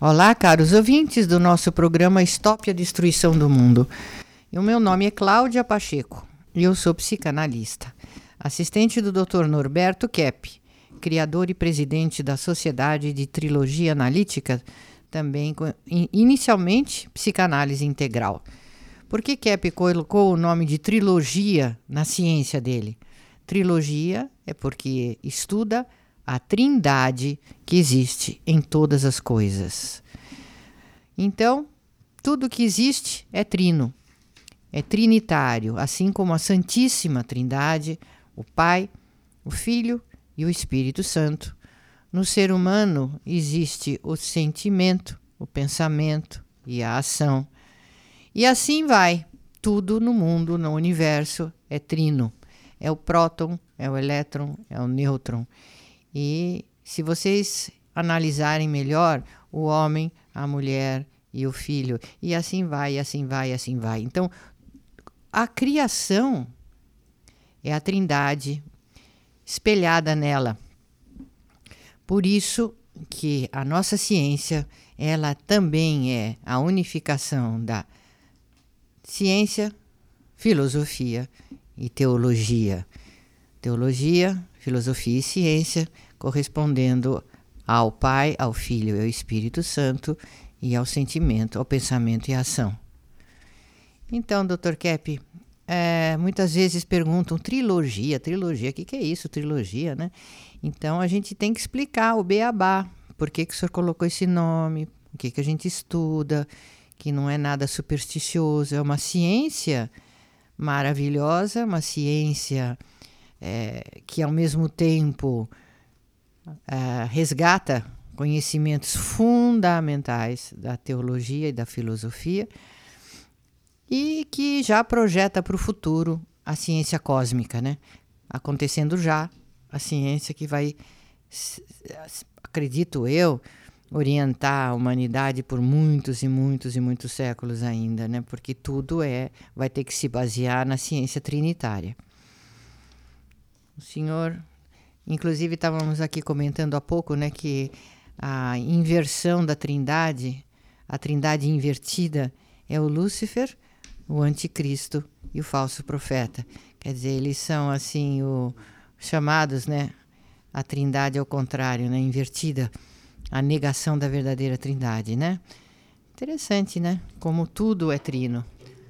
Olá, caros ouvintes do nosso programa Stop a Destruição do Mundo. E o meu nome é Cláudia Pacheco e eu sou psicanalista, assistente do Dr. Norberto Kepp, criador e presidente da Sociedade de Trilogia Analítica, também inicialmente psicanálise integral. Por que Kepp colocou o nome de trilogia na ciência dele? Trilogia é porque estuda a trindade que existe em todas as coisas. Então, tudo que existe é trino, é trinitário, assim como a Santíssima Trindade, o Pai, o Filho e o Espírito Santo. No ser humano existe o sentimento, o pensamento e a ação. E assim vai, tudo no mundo, no universo, é trino. É o próton, é o elétron, é o nêutron. E se vocês analisarem melhor, o homem, a mulher e o filho, e assim vai, assim vai, assim vai. Então, a criação é a trindade espelhada nela. Por isso que a nossa ciência, ela também é a unificação da ciência, filosofia e teologia. Teologia, filosofia e ciência, correspondendo ao Pai, ao Filho e ao Espírito Santo, e ao sentimento, ao pensamento e à ação. Então, Dr. Kepp, muitas vezes perguntam trilogia, o que é isso, trilogia, né? Então, a gente tem que explicar o beabá, por que o senhor colocou esse nome, o que a gente estuda, que não é nada supersticioso, é uma ciência maravilhosa, uma ciência que ao mesmo tempo resgata conhecimentos fundamentais da teologia e da filosofia e que já projeta para o futuro a ciência cósmica, né? Acontecendo já a ciência que vai, acredito eu, orientar a humanidade por muitos e muitos e muitos séculos ainda, né? Porque tudo vai ter que se basear na ciência trinitária. O senhor, inclusive estávamos aqui comentando há pouco, né, que a inversão da trindade, a trindade invertida, é o Lúcifer, o anticristo e o falso profeta. Quer dizer, eles são assim chamados, né, a trindade ao contrário, né, invertida, a negação da verdadeira trindade, né? Interessante, né? Como tudo é trino.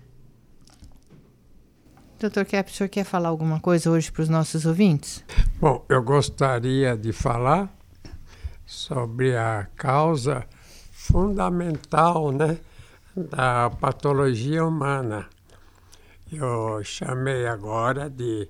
Dr. Kepp, o senhor quer falar alguma coisa hoje para os nossos ouvintes? Bom, eu gostaria de falar sobre a causa fundamental, né, da patologia humana. Eu chamei agora de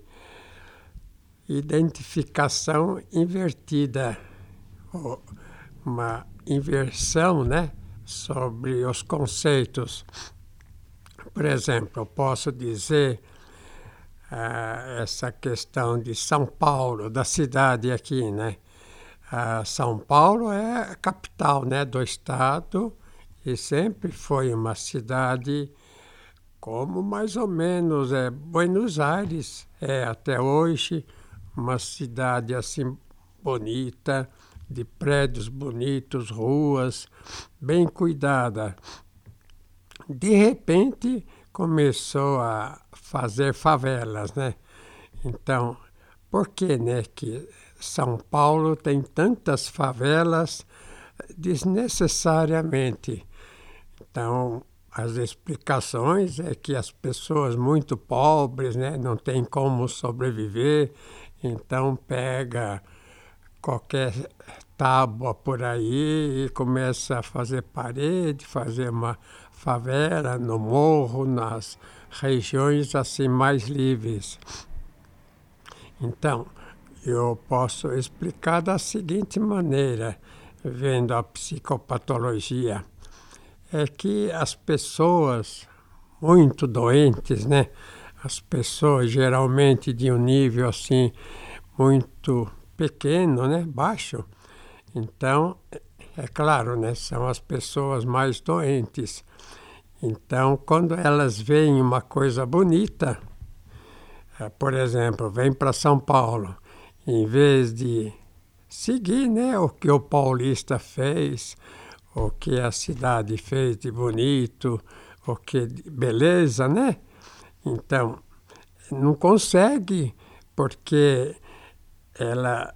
identificação invertida, ou uma inversão, né, sobre os conceitos. Por exemplo, eu posso dizer essa questão de São Paulo, da cidade aqui, né? São Paulo é a capital, né, do estado e sempre foi uma cidade como mais ou menos Buenos Aires é até hoje, uma cidade assim bonita, de prédios bonitos, ruas bem cuidada. De repente começou a fazer favelas, né? Então, por que, né, que São Paulo tem tantas favelas desnecessariamente? Então, as explicações é que as pessoas muito pobres, né, não têm como sobreviver, então pega qualquer tábua por aí e começa a fazer parede, fazer uma favela no morro, nas regiões assim mais livres. Então, eu posso explicar da seguinte maneira, vendo a psicopatologia, é que as pessoas muito doentes, né? As pessoas geralmente de um nível assim muito pequeno, né? Baixo. Então, é claro, né? São as pessoas mais doentes. Então, quando elas veem uma coisa bonita, por exemplo, vem para São Paulo, em vez de seguir, né, o que o paulista fez, o que a cidade fez de bonito, o que de beleza, né? Então, não consegue, porque ela,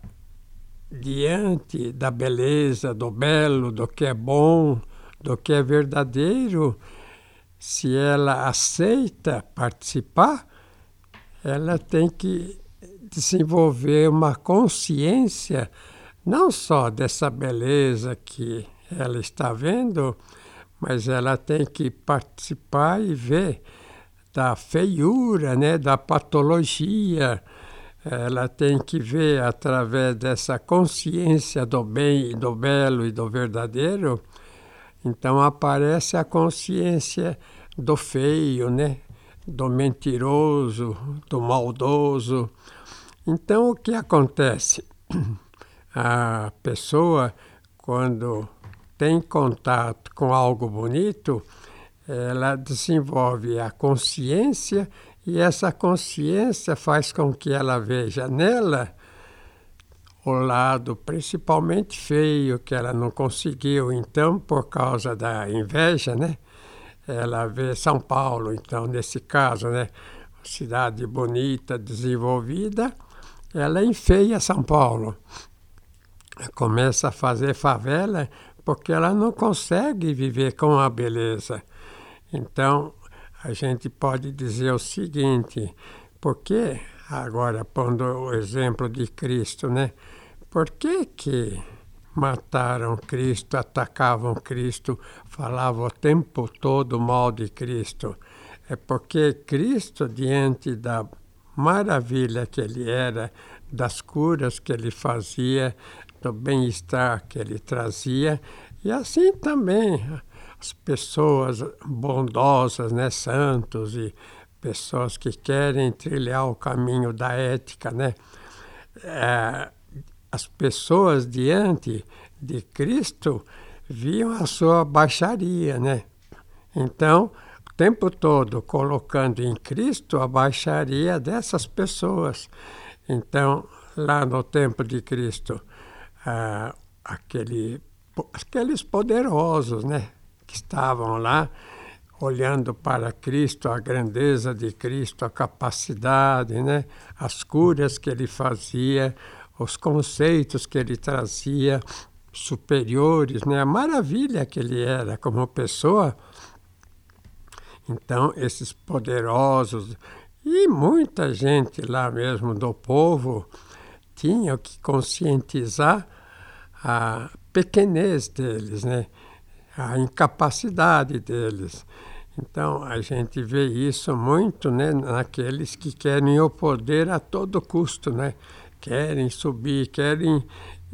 diante da beleza, do belo, do que é bom, do que é verdadeiro, se ela aceita participar, ela tem que desenvolver uma consciência não só dessa beleza que ela está vendo, mas ela tem que participar e ver da feiura, né, da patologia. Ela tem que ver através dessa consciência do bem, do belo e do verdadeiro. Então aparece a consciência do feio, né, do mentiroso, do maldoso. Então o que acontece? A pessoa, quando tem contato com algo bonito, ela desenvolve a consciência e essa consciência faz com que ela veja nela o lado principalmente feio, que ela não conseguiu, então, por causa da inveja, né? Ela vê São Paulo, então, nesse caso, né? Cidade bonita, desenvolvida, ela enfeia São Paulo. Começa a fazer favela porque ela não consegue viver com a beleza. Então, a gente pode dizer o seguinte, porque, agora pondo o exemplo de Cristo, né? Por que mataram Cristo, atacavam Cristo, falavam o tempo todo mal de Cristo? É porque Cristo, diante da maravilha que ele era, das curas que ele fazia, do bem-estar que ele trazia, e assim também as pessoas bondosas, né, santos e pessoas que querem trilhar o caminho da ética, né? As pessoas diante de Cristo viam a sua baixaria, né? Então, o tempo todo colocando em Cristo a baixaria dessas pessoas. Então, lá no tempo de Cristo, aqueles poderosos, né, que estavam lá, olhando para Cristo, a grandeza de Cristo, a capacidade, né, as curas que ele fazia, os conceitos que ele trazia, superiores, né, a maravilha que ele era como pessoa. Então, esses poderosos e muita gente lá mesmo do povo tinham que conscientizar a pequenez deles, né? A incapacidade deles. Então, a gente vê isso muito, né, naqueles que querem o poder a todo custo, né? Querem subir, querem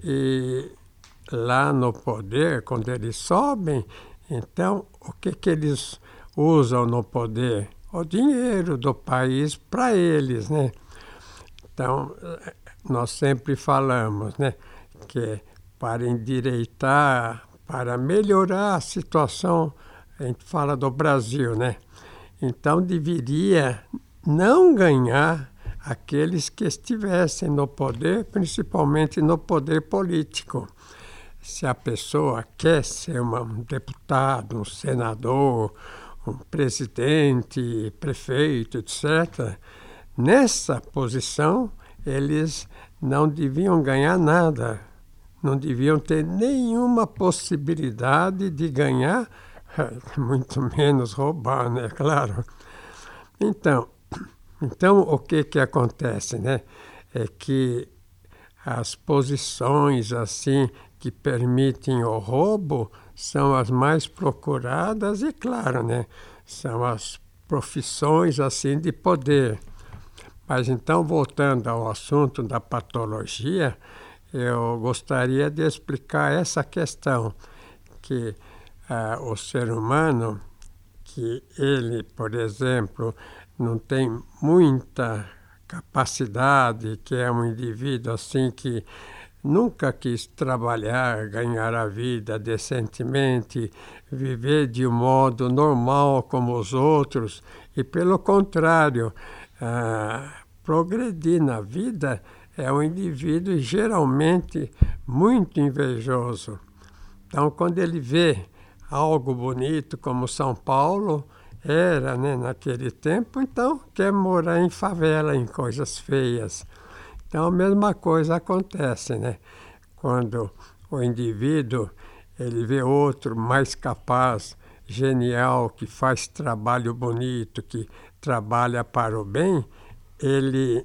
ir lá no poder, quando eles sobem, então, o que eles usam no poder? O dinheiro do país para eles, né? Então, nós sempre falamos, né, que para endireitar, para melhorar a situação, a gente fala do Brasil, né? Então, deveria não ganhar aqueles que estivessem no poder, principalmente no poder político. Se a pessoa quer ser um deputado, um senador, um presidente, prefeito, etc., nessa posição, eles não deviam ganhar nada, não deviam ter nenhuma possibilidade de ganhar, muito menos roubar, né? Claro. Então o que acontece, né? É que as posições assim que permitem o roubo são as mais procuradas e, claro, né? São as profissões assim de poder. Mas então, voltando ao assunto da patologia, eu gostaria de explicar essa questão, que o ser humano, que ele, por exemplo, não tem muita capacidade, que é um indivíduo assim que nunca quis trabalhar, ganhar a vida decentemente, viver de um modo normal como os outros, e pelo contrário, progredir na vida, é um indivíduo geralmente muito invejoso. Então, quando ele vê algo bonito como São Paulo era, né, naquele tempo, então quer morar em favela, em coisas feias. Então, a mesma coisa acontece, né? Quando o indivíduo ele vê outro mais capaz, genial, que faz trabalho bonito, que trabalha para o bem, ele,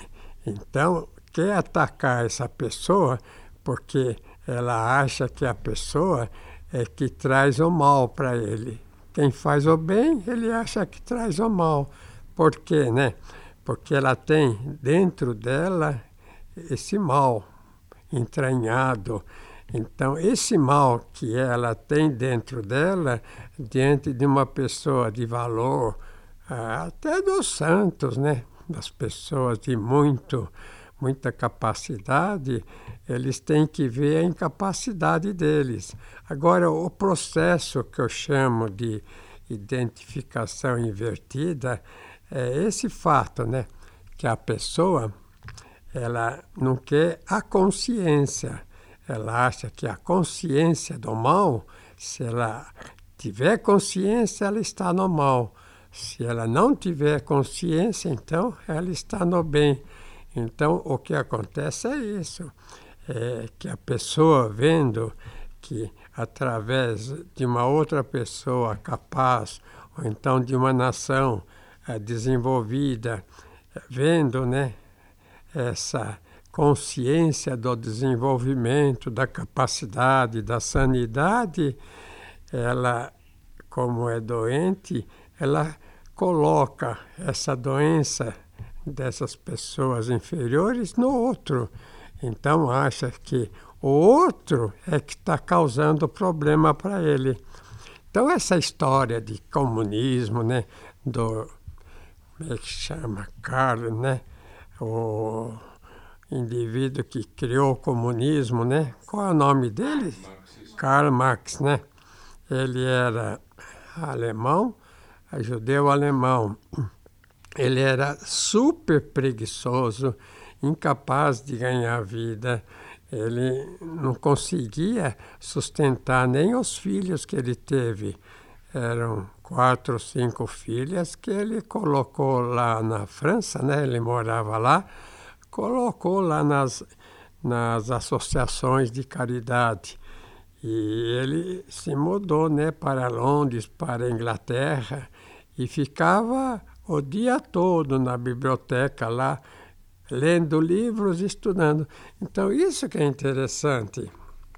então, quer atacar essa pessoa porque ela acha que a pessoa é que traz o mal para ele. Quem faz o bem, ele acha que traz o mal. Por quê, né? Porque ela tem dentro dela esse mal entranhado. Então, esse mal que ela tem dentro dela, diante de uma pessoa de valor, até dos santos, né? Das pessoas de muita capacidade, eles têm que ver a incapacidade deles. Agora, o processo que eu chamo de identificação invertida é esse fato, né? Que a pessoa ela não quer a consciência. Ela acha que a consciência do mal, se ela tiver consciência, ela está no mal. Se ela não tiver consciência, então ela está no bem. Então, o que acontece é isso, é que a pessoa vendo que através de uma outra pessoa capaz, ou então de uma nação desenvolvida, vendo, né, essa consciência do desenvolvimento, da capacidade, da sanidade, ela, como é doente, ela coloca essa doença dessas pessoas inferiores no outro. Então acha que o outro é que está causando problema para ele. Então essa história de comunismo, né, do, como é que chama, Karl, né, o indivíduo que criou o comunismo, né, qual é o nome dele? Karl Marx, né? Ele era alemão, judeu alemão. Ele era super preguiçoso, incapaz de ganhar vida. Ele não conseguia sustentar nem os filhos que ele teve. Eram 4 ou 5 filhas que ele colocou lá na França, né? Ele morava lá, colocou lá nas associações de caridade. E ele se mudou, né, para Londres, para a Inglaterra, e ficava o dia todo na biblioteca lá, lendo livros e estudando. Então, isso que é interessante.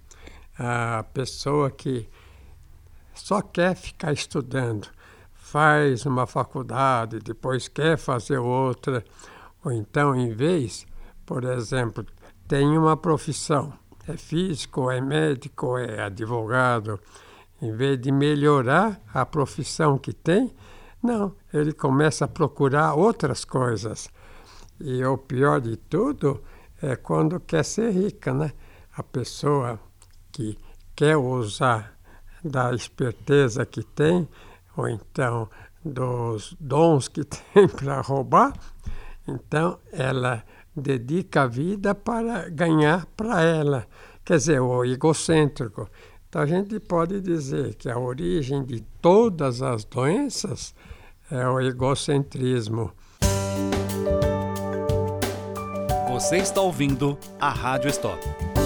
A pessoa que só quer ficar estudando, faz uma faculdade, depois quer fazer outra, ou então, em vez, por exemplo, tem uma profissão, é físico, é médico, é advogado, em vez de melhorar a profissão que tem, não, ele começa a procurar outras coisas. E o pior de tudo é quando quer ser rica, né? A pessoa que quer usar da esperteza que tem, ou então dos dons que tem para roubar, então ela dedica a vida para ganhar para ela. Quer dizer, o egocêntrico. Então a gente pode dizer que a origem de todas as doenças é o egocentrismo. Você está ouvindo a Rádio Stop.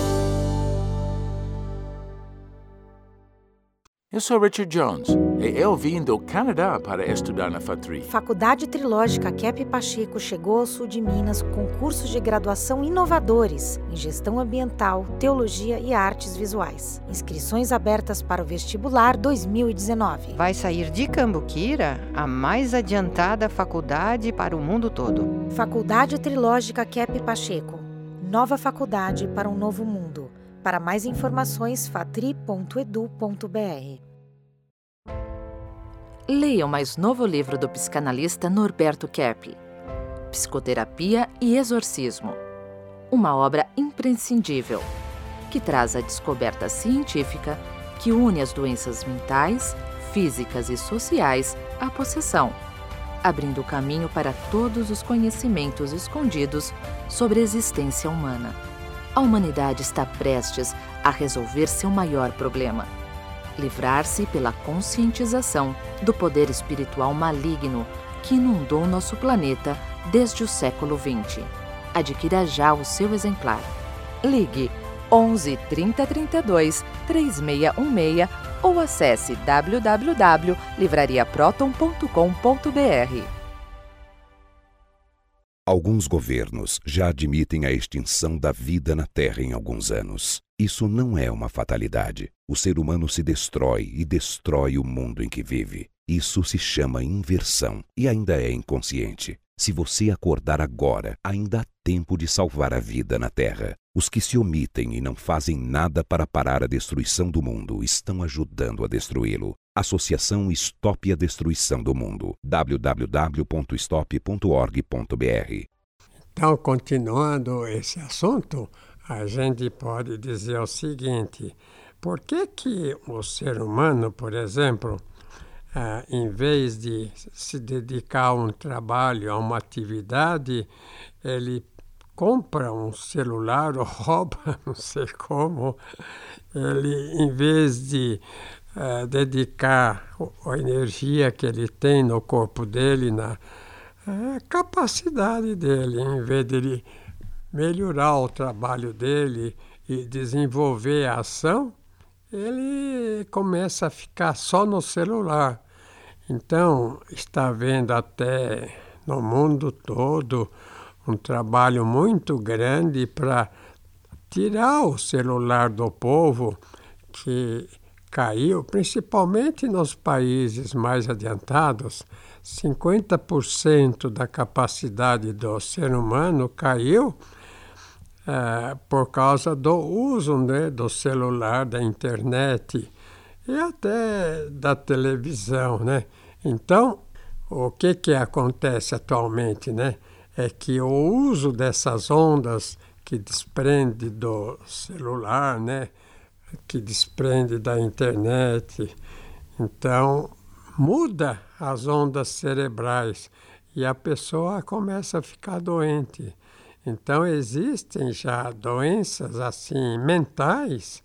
Eu sou Richard Jones e eu vim do Canadá para estudar na FATRI. Faculdade Trilógica Kepp Pacheco chegou ao sul de Minas com cursos de graduação inovadores em Gestão Ambiental, Teologia e Artes Visuais. Inscrições abertas para o vestibular 2019. Vai sair de Cambuquira a mais adiantada faculdade para o mundo todo. Faculdade Trilógica Kepp Pacheco. Nova faculdade para um novo mundo. Para mais informações, fatri.edu.br. Leia o mais novo livro do psicanalista Norberto Kepp, Psicoterapia e Exorcismo. Uma obra imprescindível, que traz a descoberta científica que une as doenças mentais, físicas e sociais à possessão, abrindo o caminho para todos os conhecimentos escondidos sobre a existência humana. a humanidade está prestes a resolver seu maior problema: livrar-se pela conscientização do poder espiritual maligno que inundou nosso planeta desde o século XX. Adquira já o seu exemplar. Ligue 11 30 32 3616 ou acesse www.livrariaproton.com.br. Alguns governos já admitem a extinção da vida na Terra em alguns anos. Isso não é uma fatalidade. O ser humano se destrói e destrói o mundo em que vive. Isso se chama inversão e ainda é inconsciente. Se você acordar agora, ainda há tempo de salvar a vida na Terra. Os que se omitem e não fazem nada para parar a destruição do mundo estão ajudando a destruí-lo. Associação Stop a Destruição do Mundo. www.stop.org.br. Então, continuando esse assunto, a gente pode dizer o seguinte: por que o ser humano, por exemplo, em vez de se dedicar a um trabalho, a uma atividade, ele compra um celular ou rouba, não sei como, ele, em vez de dedicar a energia que ele tem no corpo dele, na capacidade dele, em vez de ele melhorar o trabalho dele e desenvolver a ação, ele começa a ficar só no celular. Então, está havendo até no mundo todo um trabalho muito grande para tirar o celular do povo, que caiu, principalmente nos países mais adiantados. 50% da capacidade do ser humano caiu por causa do uso, né, do celular, da internet e até da televisão, né? Então, o que acontece atualmente, né? É que o uso dessas ondas que desprende do celular, né? Que desprende da internet, então muda as ondas cerebrais e a pessoa começa a ficar doente. Então existem já doenças assim mentais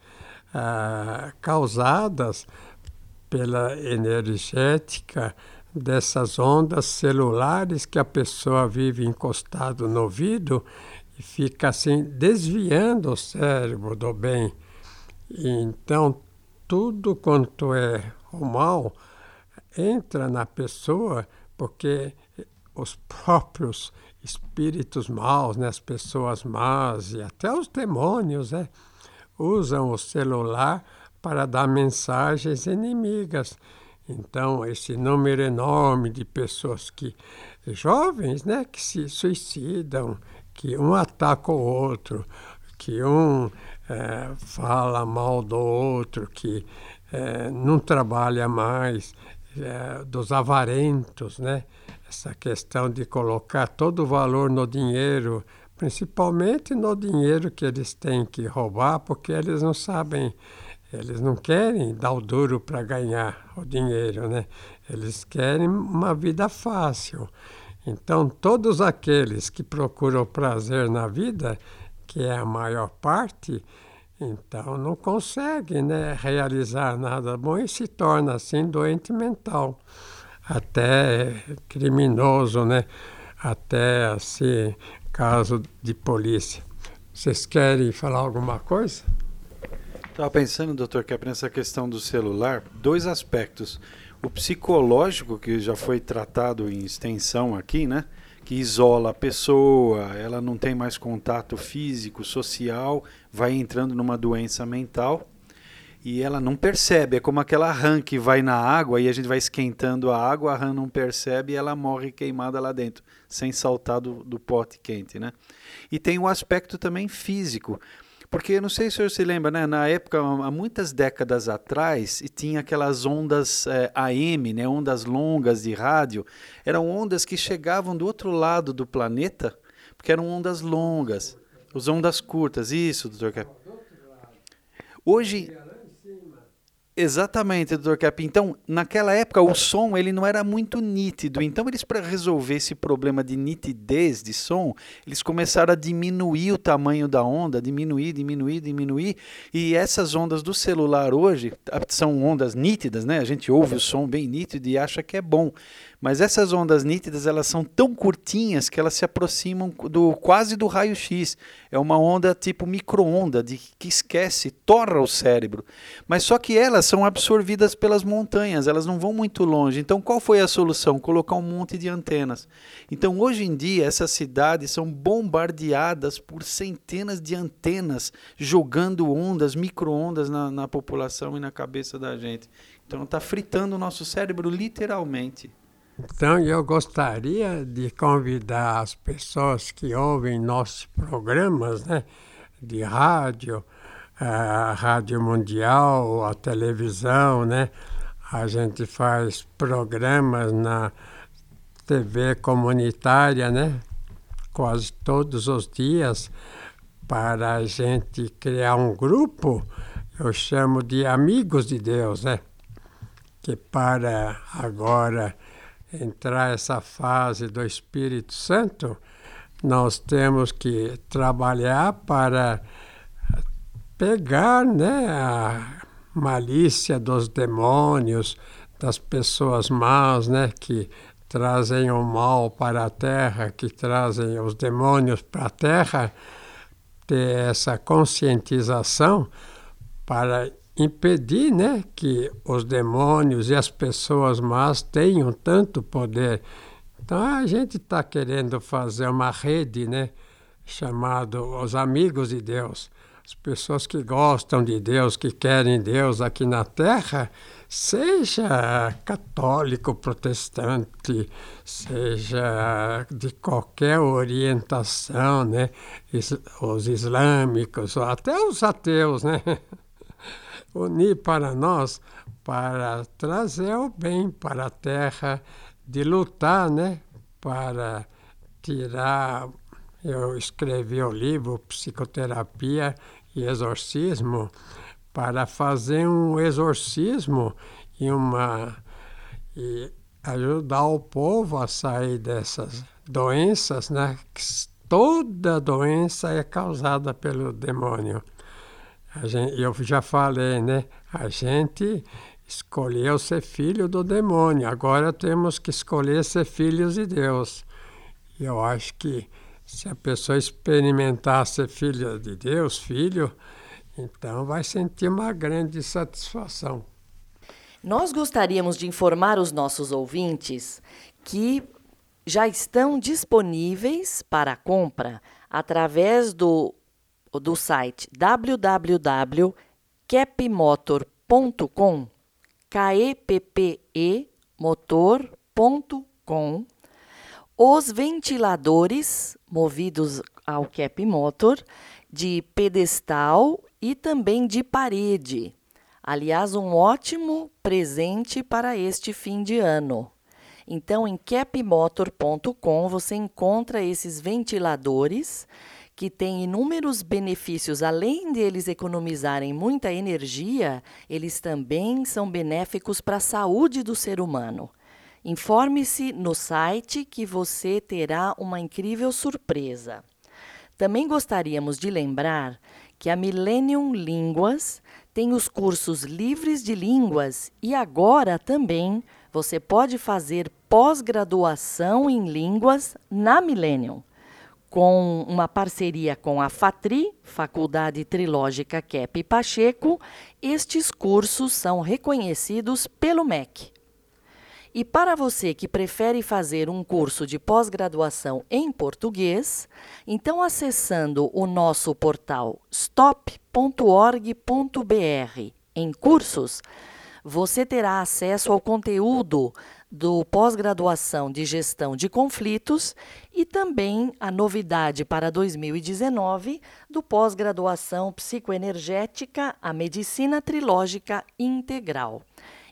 causadas pela energética dessas ondas celulares que a pessoa vive encostado no ouvido e fica assim desviando o cérebro do bem. Então, tudo quanto é o mal entra na pessoa, porque os próprios espíritos maus, né, as pessoas más e até os demônios, né, usam o celular para dar mensagens inimigas. Então, esse número enorme de pessoas jovens, né, que se suicidam, que um ataca o outro, que um fala mal do outro, que não trabalha mais, dos avarentos, né? Essa questão de colocar todo o valor no dinheiro, principalmente no dinheiro que eles têm que roubar, porque eles não sabem, eles não querem dar o duro para ganhar o dinheiro, né? Eles querem uma vida fácil. Então, todos aqueles que procuram prazer na vida, que é a maior parte, então não conseguem, né, realizar nada bom e se torna assim doente mental, até criminoso, né? Até assim, caso de polícia. Vocês querem falar alguma coisa? Estava pensando, doutor, que nessa questão do celular, dois aspectos. O psicológico, que já foi tratado em extensão aqui, né? Que isola a pessoa, ela não tem mais contato físico, social, vai entrando numa doença mental e ela não percebe. É como aquela rã que vai na água e a gente vai esquentando a água, a rã não percebe e ela morre queimada lá dentro, sem saltar do pote quente, né? E tem um aspecto também físico, porque não sei se você se lembra, né? Na época, há muitas décadas atrás, e tinha aquelas ondas AM, né? Ondas longas de rádio. Eram ondas que chegavam do outro lado do planeta, porque eram ondas longas. As ondas curtas, isso, doutor Cap. Hoje, Exatamente, Dr. Cap. Então, naquela época, o som ele não era muito nítido. Então, eles, para resolver esse problema de nitidez de som, eles começaram a diminuir o tamanho da onda, diminuir. E essas ondas do celular hoje são ondas nítidas, né? A gente ouve o som bem nítido e acha que é bom. Mas essas ondas nítidas, elas são tão curtinhas que elas se aproximam quase do raio-x. É uma onda tipo micro-onda, que esquece, torra o cérebro. Mas só que elas são absorvidas pelas montanhas, elas não vão muito longe. Então, qual foi a solução? Colocar um monte de antenas. Então, hoje em dia, essas cidades são bombardeadas por centenas de antenas, jogando ondas, micro-ondas na população e na cabeça da gente. Então, está fritando o nosso cérebro literalmente. Então, eu gostaria de convidar as pessoas que ouvem nossos programas, né, de rádio, a Rádio Mundial, a televisão, né? A gente faz programas na TV comunitária, né? Quase todos os dias, para a gente criar um grupo, eu chamo de Amigos de Deus, né? Que para agora entrar essa fase do Espírito Santo, nós temos que trabalhar para pegar, né, a malícia dos demônios, das pessoas más, né, que trazem o mal para a terra, que trazem os demônios para a terra, ter essa conscientização para impedir, né, que os demônios e as pessoas más tenham tanto poder. Então a gente está querendo fazer uma rede, né, chamada os Amigos de Deus. As pessoas que gostam de Deus, que querem Deus aqui na Terra, seja católico, protestante, seja de qualquer orientação, né, os islâmicos, até os ateus, né, unir para nós, para trazer o bem para a Terra, de lutar, né, para tirar. Eu escrevi o livro Psicoterapia e Exorcismo para fazer um exorcismo e ajudar o povo a sair dessas doenças, né? Toda doença é causada pelo demônio. Eu já falei, né? A gente escolheu ser filho do demônio, agora temos que escolher ser filhos de Deus. E eu acho que se a pessoa experimentar ser filha de Deus, filho, então vai sentir uma grande satisfação. Nós gostaríamos de informar os nossos ouvintes que já estão disponíveis para compra através do site www.kepmotor.com, KEPPEmotor.com, os ventiladores movidos ao Cap Motor de pedestal e também de parede. Aliás, um ótimo presente para este fim de ano. Então, em kepmotor.com você encontra esses ventiladores que têm inúmeros benefícios. Além de eles economizarem muita energia, eles também são benéficos para a saúde do ser humano. Informe-se no site que você terá uma incrível surpresa. Também gostaríamos de lembrar que a Millennium Línguas tem os cursos livres de línguas e agora também você pode fazer pós-graduação em línguas na Millennium, com uma parceria com a FATRI, Faculdade Trilógica Kepp Pacheco. Estes cursos são reconhecidos pelo MEC. E para você que prefere fazer um curso de pós-graduação em português, então acessando o nosso portal stop.org.br em cursos, você terá acesso ao conteúdo do pós-graduação de gestão de conflitos e também a novidade para 2019 do pós-graduação psicoenergética, a medicina trilógica integral.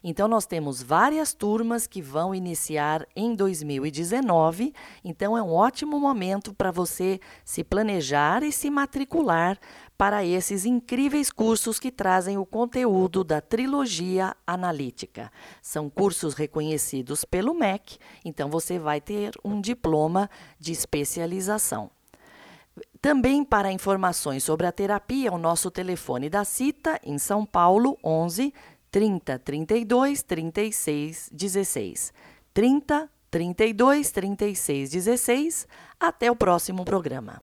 Então, nós temos várias turmas que vão iniciar em 2019. Então, é um ótimo momento para você se planejar e se matricular para esses incríveis cursos que trazem o conteúdo da trilogia analítica. São cursos reconhecidos pelo MEC, então você vai ter um diploma de especialização. Também para informações sobre a terapia, o nosso telefone da CITA em São Paulo, 11 30 32 36 16. 30 32 36 16. Até o próximo programa.